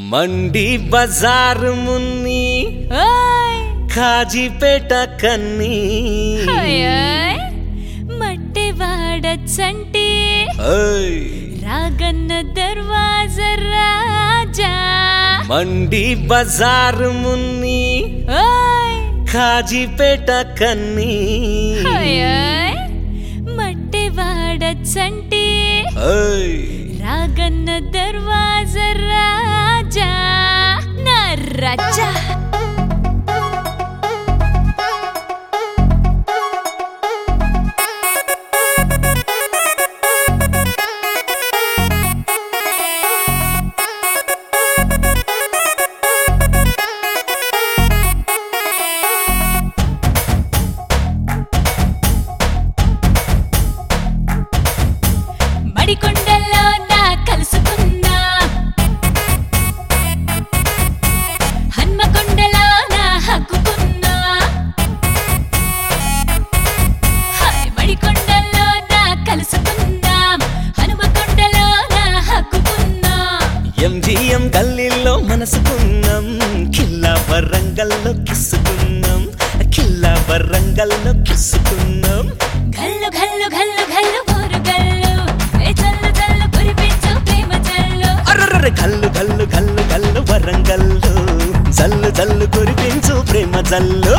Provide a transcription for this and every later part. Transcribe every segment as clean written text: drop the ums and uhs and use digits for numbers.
मंडी बाजार मुन्नी కాజీపేట కన్నీ మట్టెవాడచ్చంటే రాగన్న దర్వాజ రాజా మండి బజార్ మున్ని కాజీపేట కన్నీ మట్టెవాడచ్చంటే రాగన్న దర్వాజ రాజా నా రాజా మడికొండల్లో నా కలుసుకున్నా హన్మకొండలో నా హక్కుకున్నా మడికొండల్లో నా కలుసుకున్నా హనుమకొండలో నా హక్కుకున్నా ఎంజిఎం గల్లీలో మనసుకున్నాం కిల్లా వరంగల్లో కిస్సుకున్నాం కిల్లా వరంగల్లో కిస్సుకున్నాం గల్లు గల్లు గల్లు గల్లు ఊరు గల్లు జల్లు జల్లు కురిపించు ప్రేమ జల్లు అర్రర్ర గల్లు గల్లు గల్లు గల్లు వరంగల్లు జల్లు జల్లు కురిపించు ప్రేమ జల్లు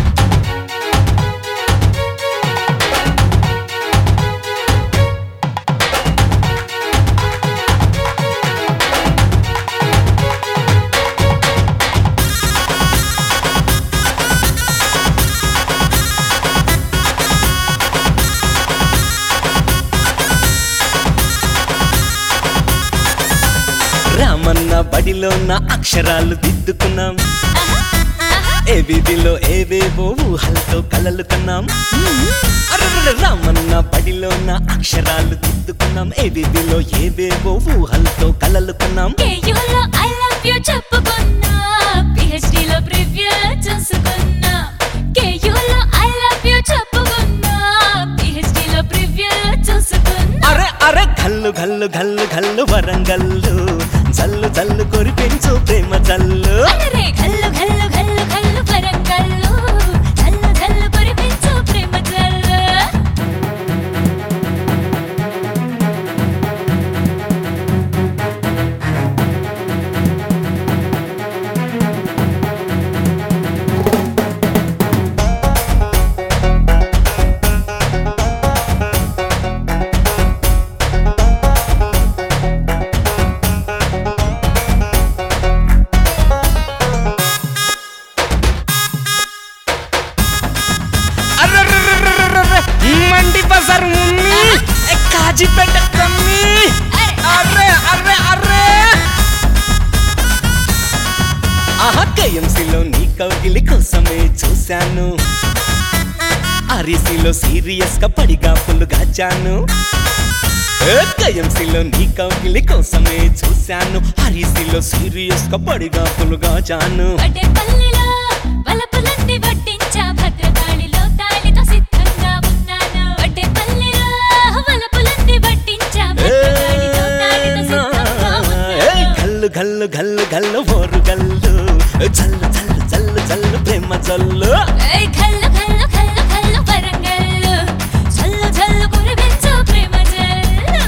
రామన్న బడిలో నా అక్షరాలు దిద్దుకున్నాం ఏబీబీలో ఏవేవో ఊహలతో కలలు కన్నాం రామన్న బడిలో నా అక్షరాలు దిద్దుకున్నాం ఏబీబీలో ఏవేవో ఊహలతో కలలు కన్నాం కేయూలో ఐ లవ్ యు చెప్పుకున్నా పిహెచ్డీలో ప్రివ్యూ చూసుకున్నా కేయూలో ఐ లవ్ యు చెప్పుకున్నా పిహెచ్డీలో ప్రివ్యూ చూసుకున్నా అరే అరే గల్లు గల్లు గల్లు గల్లు వరంగల్లు జల్లు జల్లు కురిపించు ప్రేమ జల్లు అరే గల్లు గల్లు గల్లు గల్లు వరంగల్లు జల్లు జల్లు కురిపించు ప్రేమ జల్లు మండి బజార్ మున్ని కాజీపేట కన్నీ అర్రే అర్రే అర్రే ఆహా కేఎంసీలో నీ కౌగిలి కోసమే చూశాను ఆర్ఈసీలో సీరియస్ గా పడిగా పుల్లు గాచాను కేఎంసీలో నీ కౌగిలి కోసమే చూశాను ఆర్ఈసీలో సీరియస్ గా పడిగా పుల్లు గాచాను పల్లెలో వలపులన్నీ వడ్డించా భద్రకాళిలో తాళితో సిద్ధంగా ఉన్నాను పల్లెలో వలపులన్నీ వడ్డించా భద్రకాళితో తాళితో సిద్ధంగా ఉన్నాను గల్లు గల్లు గల్లు గల్లు ఓరు గల్లు జల్లు జల్లు జల్లు జల్లు ప్రేమ జల్లు గల్లు గల్లు గల్లు గల్లు వరంగల్లు జల్లు జల్లు కురిపించు ప్రేమ జల్లు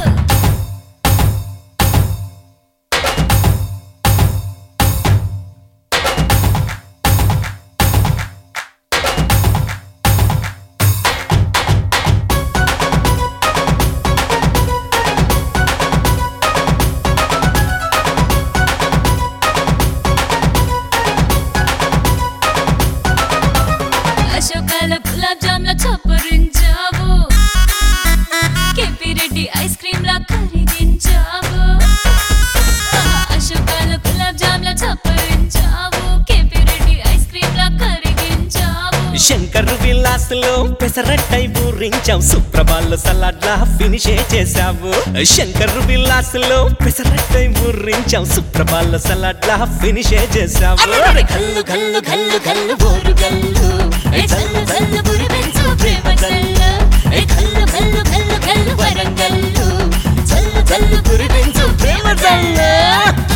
అశోకాల గులాబ్ జామ్ల చప్పరించావు కేపిరెడ్డి ఐస్ క్రీమ్ లా కరిగించావు అశోకాల గులాబ్ జామ్ల చప్పరించావు కేపిరెడ్డి ఐస్ క్రీమ్ లా కరిగించావు శంకర్ విలాస్ లో పెసరట్టై ఊరించావు సుప్రభాల్లో సలాడ్లా ఫినిషే చేసావు శంకర్ విలాస్ లో పెసరట్టై ఊరించావు సుప్రభాల్లో సలాడ్లా ఫినిషే చేసావు గల్లు గల్లు గల్లు గల్లు ఓరు గల్లు జల్లు జల్లు కురిపించు ప్రేమ జల్లు గల్లు గల్లు గల్లు గల్లు వరంగల్లు జల్లు జల్లు కురిపించు ప్రేమ జల్లు